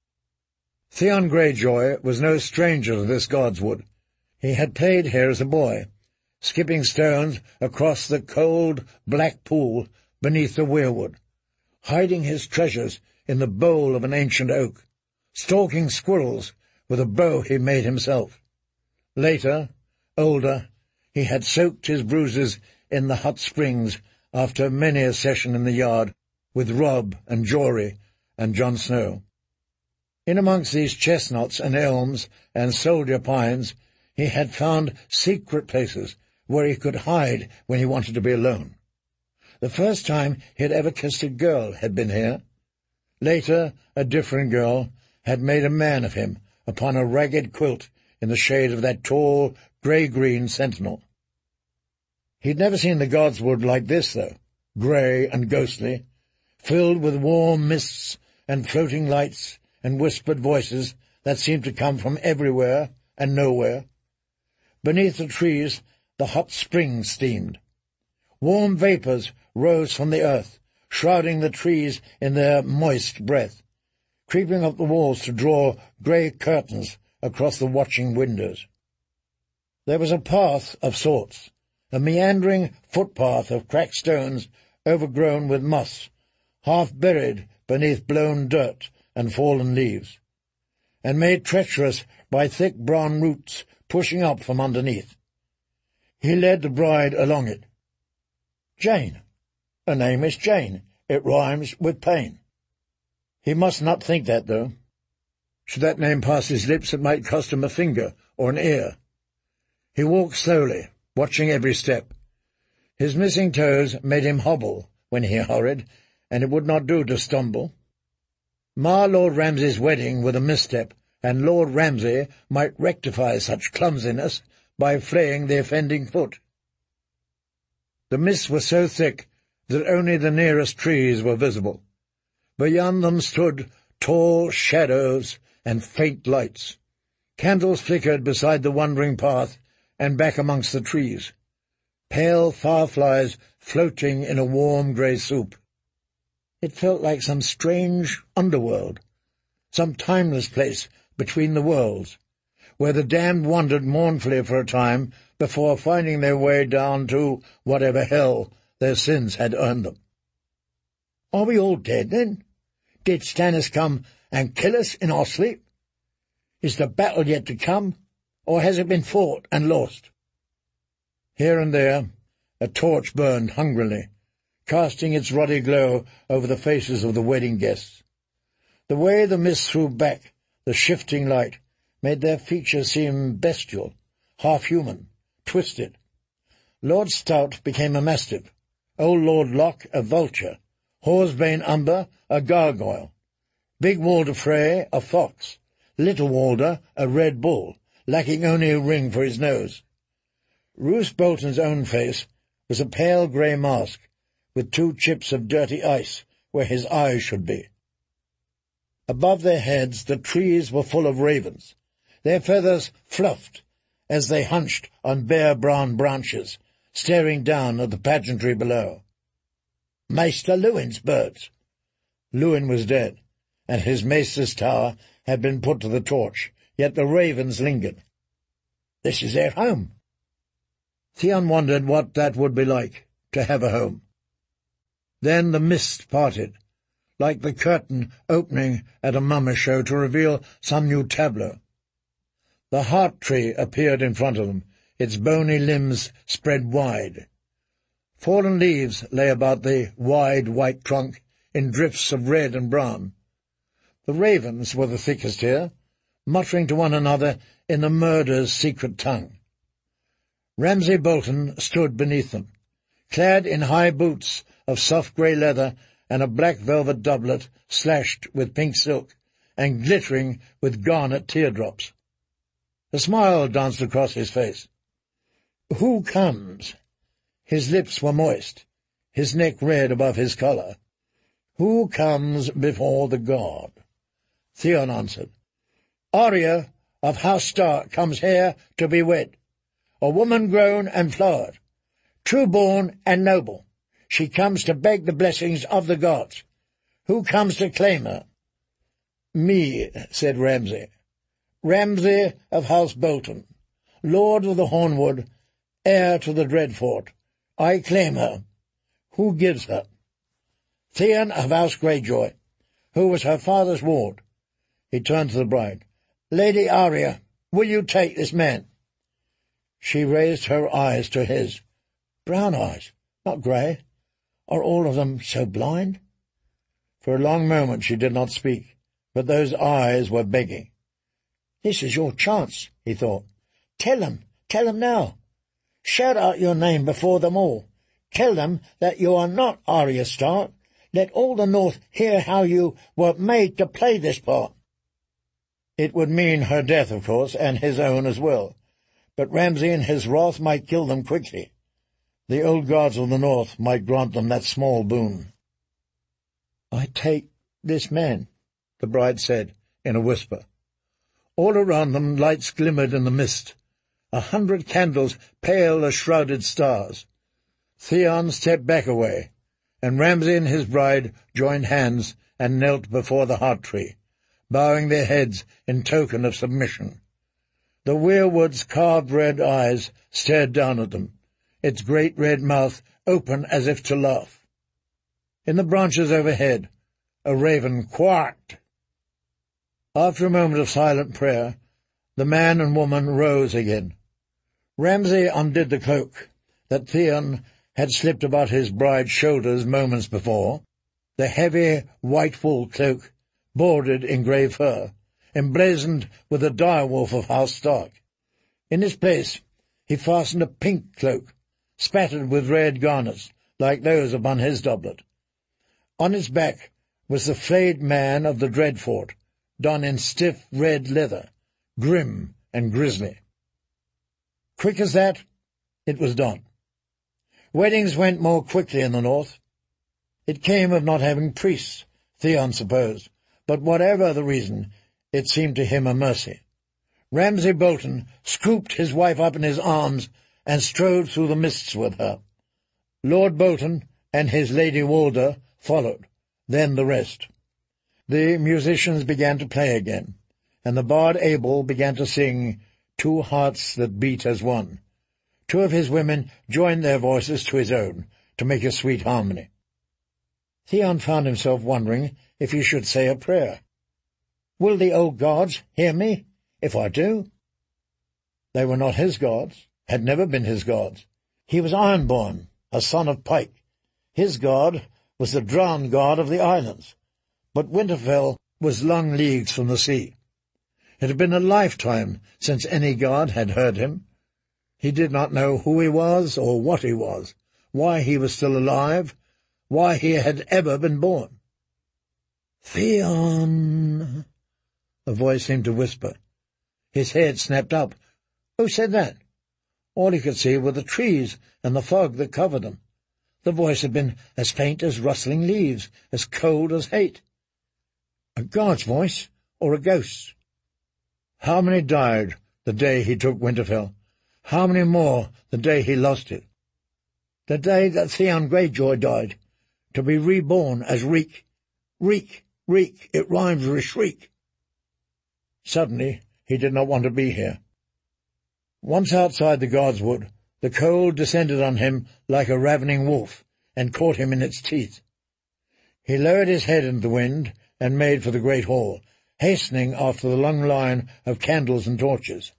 Theon Greyjoy was no stranger to this godswood. He had played here as a boy, skipping stones across the cold black pool beneath the weirwood, hiding his treasures in the bole of an ancient oak, stalking squirrels with a bow he made himself. Later, older, he had soaked his bruises in the hot springs after many a session in the yard with Robb and Jory and Jon Snow. In amongst these chestnuts and elms and soldier pines he had found secret places where he could hide when he wanted to be alone. The first time he had ever kissed a girl had been here. Later, a different girl had made a man of him upon a ragged quilt in the shade of that tall, grey-green sentinel. He'd never seen the godswood like this, though, grey and ghostly, filled with warm mists and floating lights and whispered voices that seemed to come from everywhere and nowhere. Beneath the trees the hot springs steamed. Warm vapours rose from the earth, shrouding the trees in their moist breath, creeping up the walls to draw grey curtains across the watching windows. There was a path of sorts, a meandering footpath of cracked stones overgrown with moss, half buried beneath blown dirt and fallen leaves, and made treacherous by thick brown roots pushing up from underneath. He led the bride along it. Jane. Her name is Jane. It rhymes with pain. He must not think that, though. Should that name pass his lips, it might cost him a finger or an ear. He walked slowly, watching every step. His missing toes made him hobble when he hurried, and it would not do to stumble. Mar Lord Ramsay's wedding with a misstep, and Lord Ramsay might rectify such clumsiness by flaying the offending foot. The mists were so thick that only the nearest trees were visible. Beyond them stood tall shadows and faint lights. Candles flickered beside the wandering path and back amongst the trees, pale fireflies floating in a warm grey soup. It felt like some strange underworld, some timeless place between the worlds, where the damned wandered mournfully for a time before finding their way down to whatever hell their sins had earned them. Are we all dead, then? Did Stannis come and kill us in our sleep? Is the battle yet to come, or has it been fought and lost? Here and there a torch burned hungrily, casting its ruddy glow over the faces of the wedding guests. The way the mist threw back the shifting light made their features seem bestial, half-human, twisted. Lord Stout became a mastiff, old Lord Locke a vulture, Horsebane Umber a gargoyle, Big Walder Frey a fox, Little Walder a red bull, lacking only a ring for his nose. Roose Bolton's own face was a pale grey mask, with two chips of dirty ice where his eyes should be. Above their heads the trees were full of ravens, their feathers fluffed as they hunched on bare brown branches, staring down at the pageantry below. Maester Lewin's birds. Lewin was dead, and his maester's tower had been put to the torch, yet the ravens lingered. This is their home. Theon wondered what that would be like, to have a home. Then the mist parted. like the curtain opening at a mummer show to reveal some new tableau. The heart tree appeared in front of them, its bony limbs spread wide. Fallen leaves lay about the wide white trunk in drifts of red and brown. The ravens were the thickest here, muttering to one another in the murder's secret tongue. Ramsay Bolton stood beneath them, clad in high boots of soft grey leather and a black velvet doublet slashed with pink silk and glittering with garnet teardrops. A smile danced across his face. "Who comes?" His lips were moist, his neck red above his collar. "Who comes before the god?" Theon answered. "Arya of House Stark comes here to be wed, a woman grown and flowered, true-born and noble. She comes to beg the blessings of the gods. Who comes to claim her?" "Me," said Ramsay. "Ramsay of House Bolton, lord of the Hornwood, heir to the Dreadfort. I claim her. Who gives her?" "Theon of House Greyjoy, who was her father's ward." He turned to the bride. "Lady Arya, will you take this man?" She raised her eyes to his. Brown eyes, not grey. Are all of them so blind? For a long moment she did not speak, but those eyes were begging. "This is your chance," he thought. "Tell them, tell them now. Shout out your name before them all. Tell them that you are not Arya Stark. Let all the North hear how you were made to play this part." It would mean her death, of course, and his own as well. But Ramsay in his wrath might kill them quickly. The old gods of the North might grant them that small boon. "I take this man," the bride said in a whisper. All around them lights glimmered in the mist, a hundred candles pale as shrouded stars. Theon stepped back away, and Ramsay and his bride joined hands and knelt before the heart tree, bowing their heads in token of submission. The weirwood's carved red eyes stared down at them, its great red mouth open as if to laugh. In the branches overhead, a raven quacked. After a moment of silent prayer, the man and woman rose again. Ramsay undid the cloak that Theon had slipped about his bride's shoulders moments before, the heavy white-wool cloak bordered in grey fur, emblazoned with the direwolf of House Stark. In its place he fastened a pink cloak, spattered with red garnets, like those upon his doublet. On its back was the flayed man of the Dreadfort, done in stiff red leather, grim and grisly. Quick as that, it was done. Weddings went more quickly in the North. It came of not having priests, Theon supposed, but whatever the reason, it seemed to him a mercy. Ramsay Bolton scooped his wife up in his arms and strode through the mists with her. Lord Bolton and his Lady Walder followed, then the rest. The musicians began to play again, and the bard Abel began to sing Two Hearts That Beat as One. Two of his women joined their voices to his own to make a sweet harmony. Theon found himself wondering if he should say a prayer. Will the old gods hear me, if I do? They were not his gods, had never been his gods. He was Ironborn, a son of Pike. His god was the drowned god of the islands, but Winterfell was long leagues from the sea. It had been a lifetime since any god had heard him. He did not know who he was or what he was, why he was still alive, why he had ever been born. "Theon," a voice seemed to whisper. His head snapped up. Who said that? All he could see were the trees and the fog that covered them. The voice had been as faint as rustling leaves, as cold as hate. A god's voice, or a ghost's? How many died the day he took Winterfell? How many more the day he lost it? The day that Theon Greyjoy died, to be reborn as Reek. Reek, Reek, it rhymes with shriek. Suddenly he did not want to be here. Once outside the Godswood, the cold descended on him like a ravening wolf, and caught him in its teeth. He lowered his head into the wind and made for the great hall, hastening after the long line of candles and torches.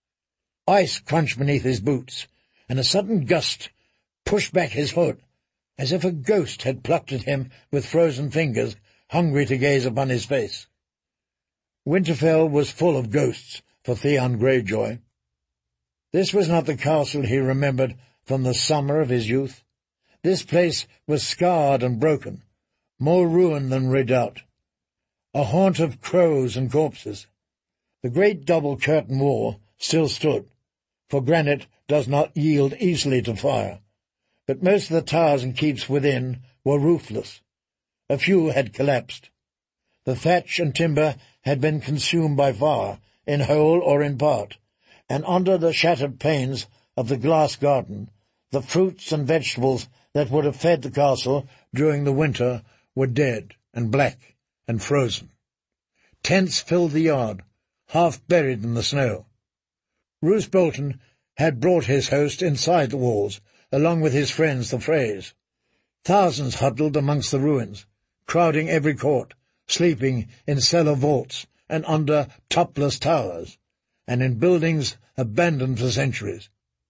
Ice crunched beneath his boots, and a sudden gust pushed back his hood, as if a ghost had plucked at him with frozen fingers, hungry to gaze upon his face. Winterfell was full of ghosts for Theon Greyjoy. This was not the castle he remembered from the summer of his youth. This place was scarred and broken, more ruined than redoubt, a haunt of crows and corpses. The great double curtain wall still stood, for granite does not yield easily to fire, but most of the towers and keeps within were roofless. A few had collapsed. The thatch and timber had been consumed by fire, in whole or in part, and under the shattered panes of the glass garden, the fruits and vegetables that would have fed the castle during the winter were dead and black and frozen. Tents filled the yard, half buried in the snow. Roose Bolton had brought his host inside the walls, along with his friends the Freys. Thousands huddled amongst the ruins, crowding every court, sleeping in cellar vaults and under topless towers, and in buildings abandoned for centuries.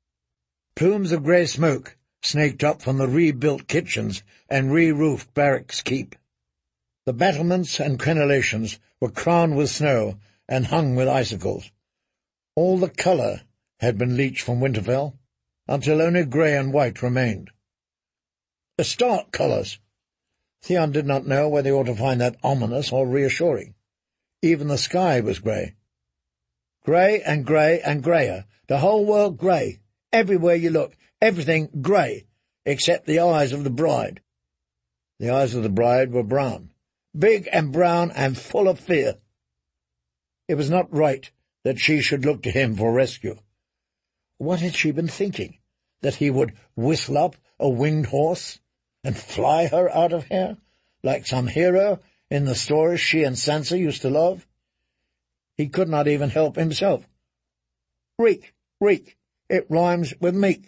Plumes of grey smoke snaked up from the rebuilt kitchens and re-roofed barracks keep. The battlements and crenellations were crowned with snow and hung with icicles. All the colour had been leached from Winterfell, until only grey and white remained. The stark colours! Theon did not know whether he ought to find that ominous or reassuring. Even the sky was grey. Grey and grey and greyer, the whole world grey. Everywhere you look, everything grey, except the eyes of the bride. The eyes of the bride were brown, big and brown and full of fear. It was not right that she should look to him for rescue. What had she been thinking? That he would whistle up a winged horse and fly her out of here, like some hero in the stories she and Sansa used to love? He could not even help himself. Reek, reek, it rhymes with meek.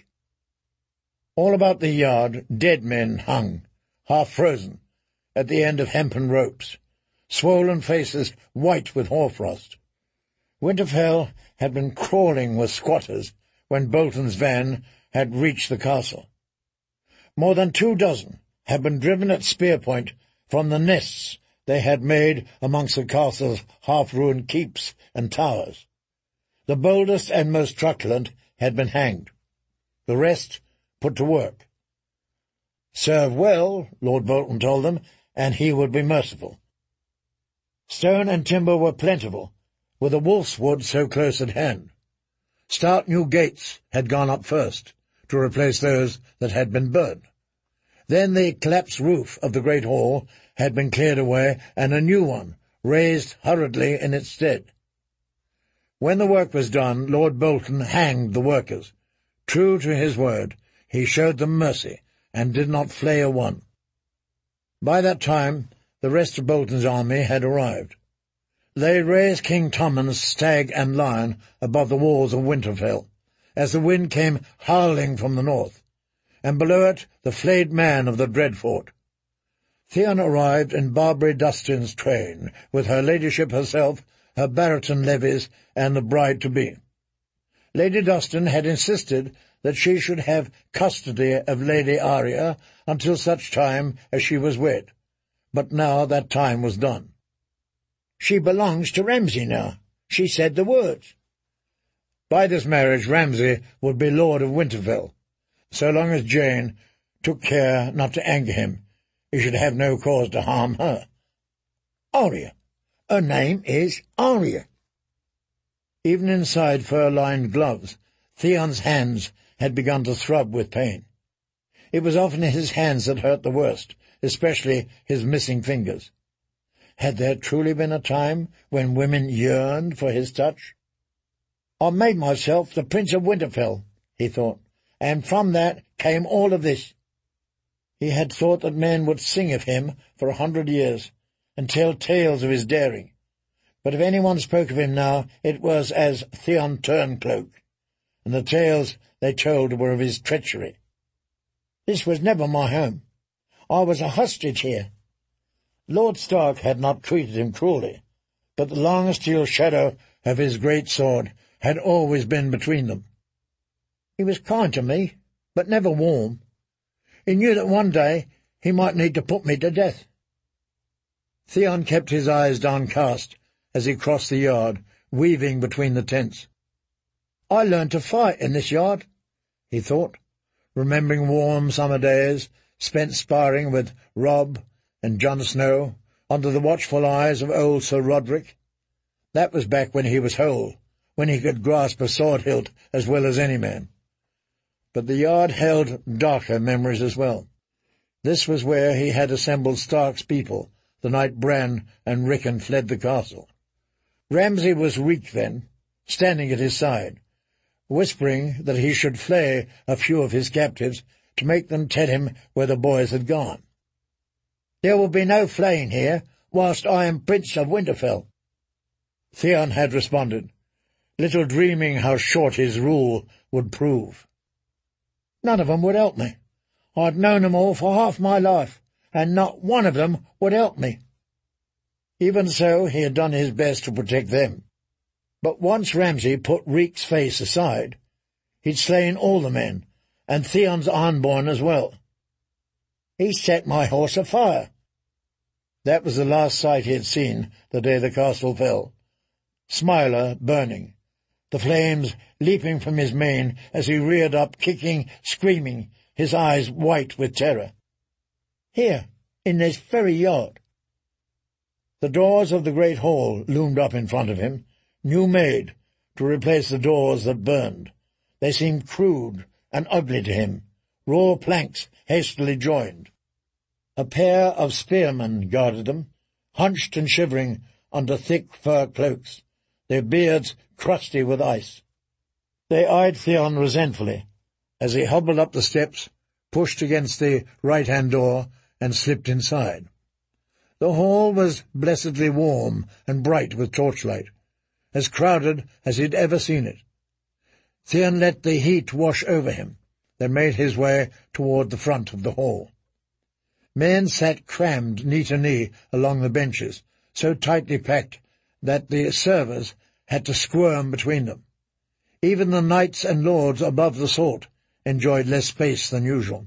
All about the yard dead men hung, half frozen, at the end of hempen ropes, swollen faces white with hoarfrost. Winterfell had been crawling with squatters when Bolton's van had reached the castle. More than two dozen had been driven at spear point from the nests they had made amongst the castle's half-ruined keeps and towers. The boldest and most truculent had been hanged, the rest put to work. Serve well, Lord Bolton told them, and he would be merciful. Stone and timber were plentiful, with the wolf's wood so close at hand. Stout new gates had gone up first, to replace those that had been burned. Then the collapsed roof of the great hall had been cleared away, and a new one raised hurriedly in its stead. When the work was done, Lord Bolton hanged the workers. True to his word, he showed them mercy, and did not flay a one. By that time, the rest of Bolton's army had arrived. They raised King Tommen's stag and lion above the walls of Winterfell, as the wind came howling from the north, and below it the flayed man of the Dreadfort. Theon arrived in Barbary Dustin's train, with her ladyship herself, her baritone levies, and the bride-to-be. Lady Dustin had insisted that she should have custody of Lady Arya until such time as she was wed, but now that time was done. "She belongs to Ramsay now. She said the words." By this marriage Ramsay would be lord of Winterfell. So long as Jane took care not to anger him, he should have no cause to harm her. Arya. Her name is Arya. Even inside fur-lined gloves, Theon's hands had begun to throb with pain. It was often his hands that hurt the worst, especially his missing fingers. Had there truly been a time when women yearned for his touch? "I made myself the Prince of Winterfell," he thought, "and from that came all of this." He had thought that men would sing of him for a hundred years, and tell tales of his daring. But if anyone spoke of him now, it was as Theon Turncloak, and the tales they told were of his treachery. "This was never my home. I was a hostage here. Lord Stark had not treated him cruelly, but the long steel shadow of his great sword had always been between them. He was kind to me, but never warm. He knew that one day he might need to put me to death. Theon kept his eyes downcast as he crossed the yard, weaving between the tents. I learned to fight in this yard, he thought, remembering warm summer days spent sparring with Robb and Jon Snow under the watchful eyes of old Sir Roderick. That was back when he was whole, when he could grasp a sword hilt as well as any man. But the yard held darker memories as well. This was where he had assembled Stark's people the night Bran and Rickon fled the castle. Ramsay was weak then, standing at his side, whispering that he should flay a few of his captives to make them tell him where the boys had gone. There will be no flaying here whilst I am Prince of Winterfell, Theon had responded, little dreaming how short his rule would prove. None of them would help me. I'd known them all for half my life, and not one of them would help me. Even so, he had done his best to protect them. But once Ramsay put Reek's face aside, he'd slain all the men, and Theon's Ironborn as well. He set my horse afire. That was the last sight he had seen the day the castle fell. Smiler burning, the flames leaping from his mane as he reared up, kicking, screaming, his eyes white with terror. Here, in this very yard. The doors of the great hall loomed up in front of him, new-made, to replace the doors that burned. They seemed crude and ugly to him, raw planks hastily joined. A pair of spearmen guarded them, hunched and shivering under thick fur cloaks, their beards crusty with ice. They eyed Theon resentfully as he hobbled up the steps, pushed against the right-hand door, and slipped inside. The hall was blessedly warm and bright with torchlight, as crowded as he'd ever seen it. Theon let the heat wash over him, then made his way toward the front of the hall. Men sat crammed knee to knee along the benches, so tightly packed that the servers had to squirm between them. Even the knights and lords above the sword enjoyed less space than usual.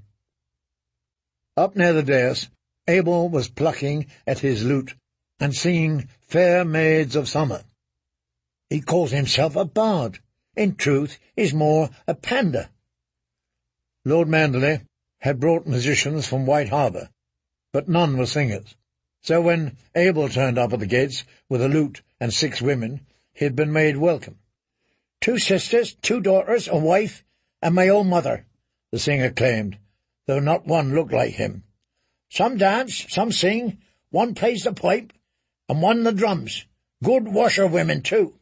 Up near the dais, Abel was plucking at his lute and singing Fair Maids of Summer. He calls himself a bard. In truth, he's more a pander. Lord Manderley had brought musicians from White Harbour, but none were singers. So when Abel turned up at the gates with a lute and six women, he had been made welcome. Two sisters, two daughters, a wife, and my own mother, the singer claimed, though not one looked like him. Some dance, some sing, one plays the pipe, and one the drums. Good washerwomen, too.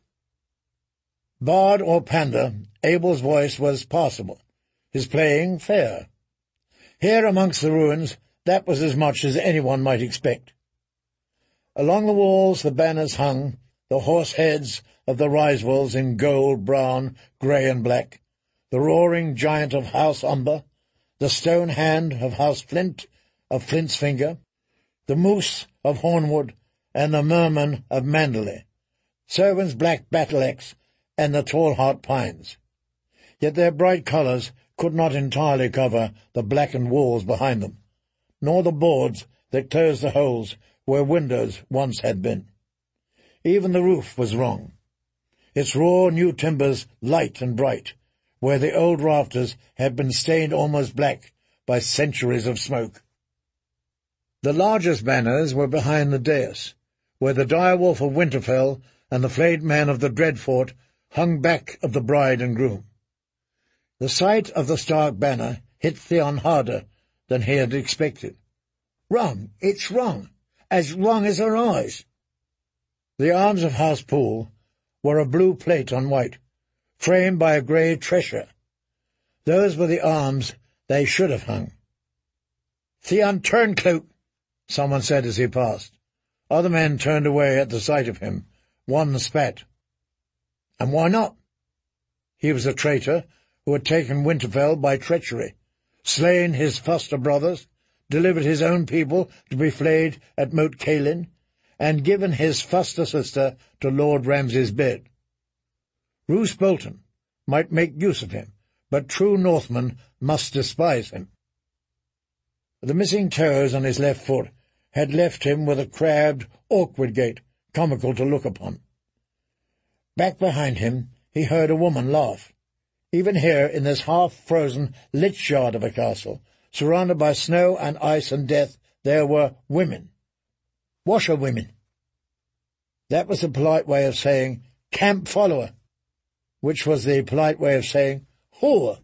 Bard or pander, Abel's voice was passable, his playing fair. Here amongst the ruins, that was as much as anyone might expect. Along the walls the banners hung, the horse heads of the Ryswolds in gold, brown, grey and black, the roaring giant of House Umber, the stone hand of House Flint, of Flint's Finger, the moose of Hornwood, and the merman of Manderley, Servan's black battle-axe, and the tall-heart pines. Yet their bright colours could not entirely cover the blackened walls behind them, nor the boards that closed the holes where windows once had been. Even the roof was wrong, its raw new timbers light and bright, where the old rafters had been stained almost black by centuries of smoke. The largest banners were behind the dais, where the direwolf of Winterfell and the flayed man of the Dreadfort hung back of the bride and groom. The sight of the Stark banner hit Theon harder than he had expected. Wrong, it's wrong, as wrong as her eyes. The arms of House Poole were a blue plate on white, framed by a grey tressure. Those were the arms they should have hung. Theon Turncloak, someone said as he passed. Other men turned away at the sight of him. One spat. And why not? He was a traitor who had taken Winterfell by treachery, slain his foster brothers, delivered his own people to be flayed at Moat Cailin, and given his foster sister to Lord Ramsay's bed. Roose Bolton might make use of him, but true Northmen must despise him. The missing toes on his left foot had left him with a crabbed, awkward gait, comical to look upon. Back behind him he heard a woman laugh. Even here, in this half-frozen lich-yard of a castle, surrounded by snow and ice and death, there were women. Washerwomen. That was the polite way of saying camp follower, which was the polite way of saying whore.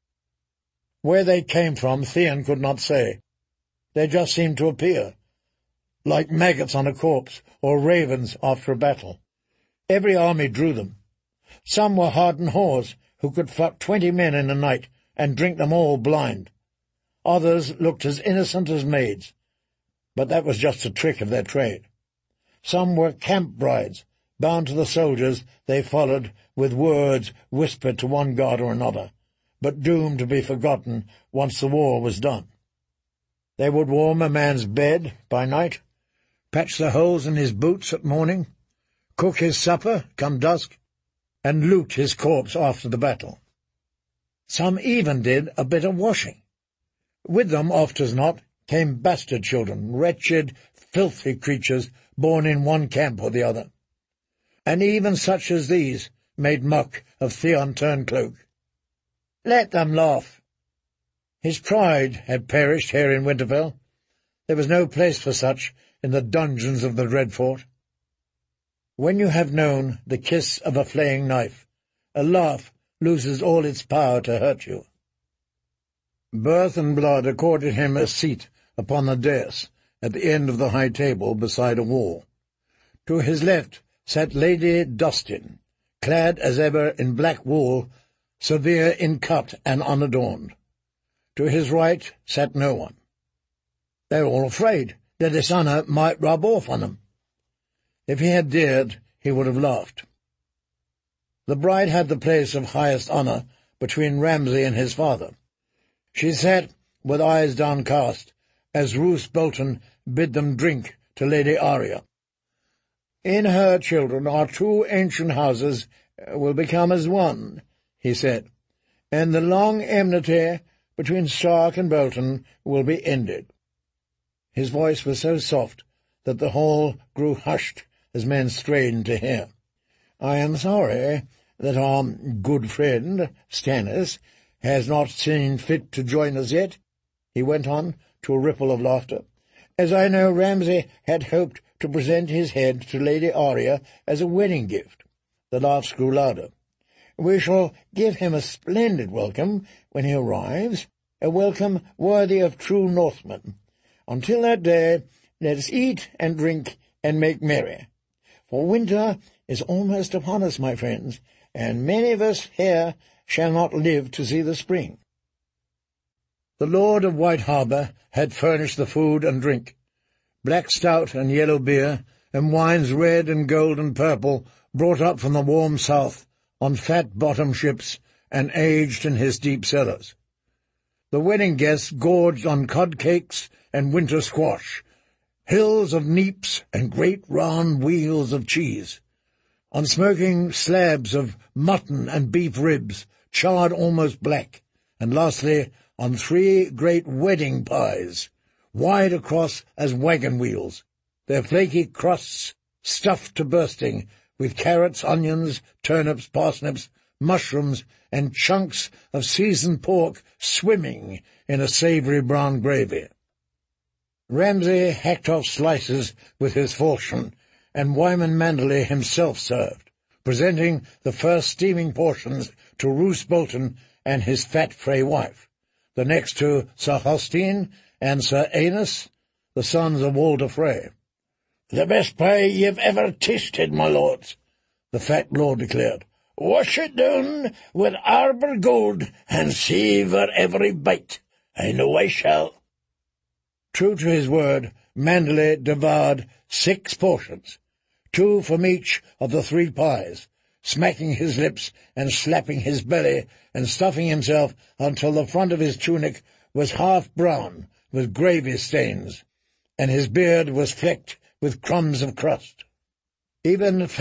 Where they came from, Theon could not say. They just seemed to appear, like maggots on a corpse, or ravens after a battle. Every army drew them. Some were hardened whores, who could fuck twenty men in a night, and drink them all blind. Others looked as innocent as maids, but that was just a trick of their trade. Some were camp brides, bound to the soldiers they followed with words whispered to one guard or another, but doomed to be forgotten once the war was done. They would warm a man's bed by night, patch the holes in his boots at morning, cook his supper come dusk, and loot his corpse after the battle. Some even did a bit of washing. With them, oft as not, came bastard children, wretched, filthy creatures born in one camp or the other. And even such as these made muck of Theon Turncloak. Let them laugh. His pride had perished here in Winterfell. There was no place for such in the dungeons of the Dreadfort. When you have known the kiss of a flaying knife, a laugh loses all its power to hurt you. Birth and blood accorded him a seat upon the dais at the end of the high table beside a wall. To his left sat Lady Dustin, clad as ever in black wool, severe in cut and unadorned. To his right sat no one. They were all afraid that this honour might rub off on them. If he had dared, he would have laughed. The bride had the place of highest honour between Ramsay and his father. She sat with eyes downcast, as Roose Bolton bid them drink to Lady Arya. In her children our two ancient houses will become as one, he said, and the long enmity between Stark and Bolton will be ended. His voice was so soft that the hall grew hushed as men strained to hear. I am sorry that our good friend, Stannis, has not seen fit to join us yet, he went on, to a ripple of laughter, as I know Ramsay had hoped to present his head to Lady Arya as a wedding gift. The laughs grew louder. We shall give him a splendid welcome when he arrives, a welcome worthy of true Northmen. Until that day, let us eat and drink and make merry. For winter is almost upon us, my friends, and many of us here shall not live to see the spring. The Lord of White Harbour had furnished the food and drink, black stout and yellow beer, and wines red and gold and purple, brought up from the warm south on fat-bottomed ships and aged in his deep cellars. The wedding guests gorged on cod cakes and winter squash, hills of neeps and great round wheels of cheese, on smoking slabs of mutton and beef ribs, charred almost black, and lastly on three great wedding pies, wide across as wagon wheels, their flaky crusts stuffed to bursting with carrots, onions, turnips, parsnips, mushrooms, and chunks of seasoned pork swimming in a savoury brown gravy. Ramsay hacked off slices with his falchion, and Wyman Manderley himself served, presenting the first steaming portions to Roose Bolton and his fat Frey wife, the next to Sir Holstein and Sir Aenus, the sons of Walder Frey. "The best pie you've ever tasted, my lords," the fat lord declared. "Wash it down with arbor gold and savour every bite. I know I shall." True to his word, Manderley devoured six portions, two from each of the three pies, smacking his lips and slapping his belly and stuffing himself until the front of his tunic was half brown, with gravy stains, and his beard was flecked with crumbs of crust. Even